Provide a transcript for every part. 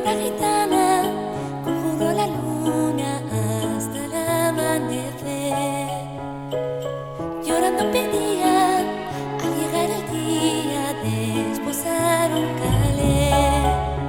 la gitana conjuró la luna hasta el amanecer. Llorando pedía al llegar el día de esposar un calé.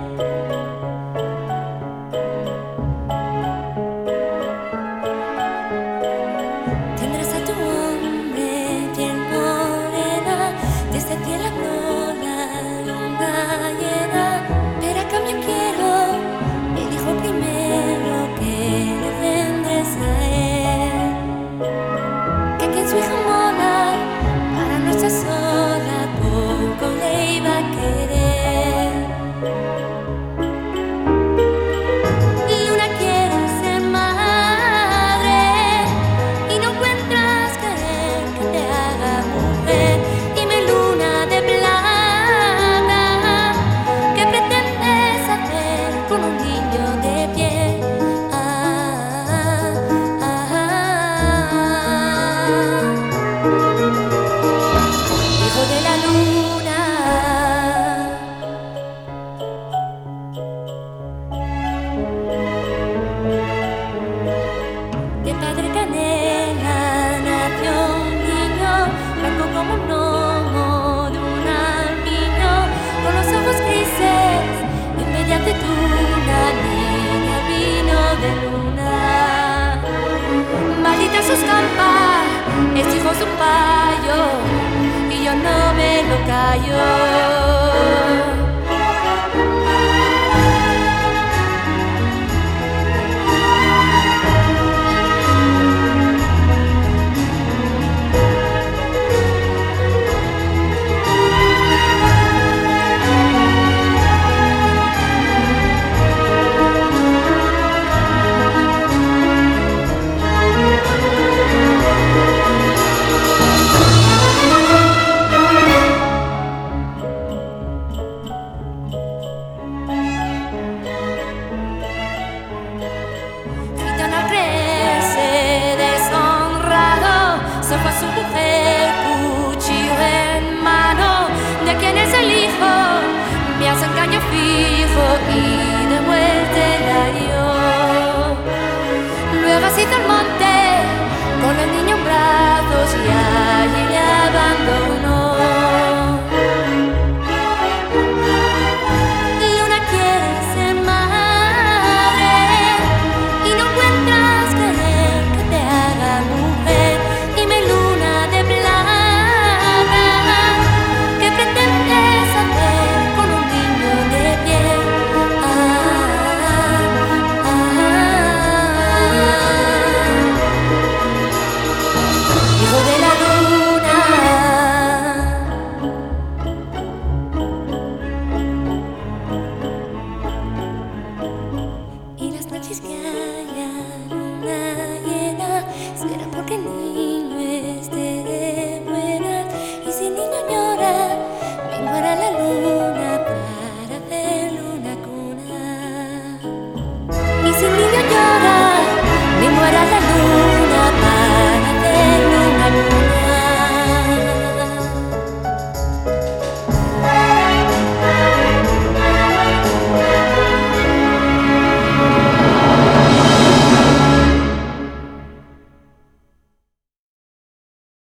Tendrás a tu hombre piel morena, desde el cielo habló la luna llena, pero a cambio quiero el hijo primero que le vendres a él, que quien su hija mola para no estar sola poco le iba a querer. Luna quiere ser madre y no encuentras querer que te haga mujer. Dime, luna de plata, ¿qué pretendes hacer con un niño de piel? Hijo de la luna. De padre canela nació un niño, blanco como un gnomo de un almiño, con los ojos grises y en bella tetuna, niña vino de luna. Maldita sus campas, es hijo de un payo, y yo no me lo callo. Gitano al creerse deshonrado, se fue a su mujer, cuchillo en mano. ¿De quién es el hijo? Me hace engaño fijo y de muerte la dio.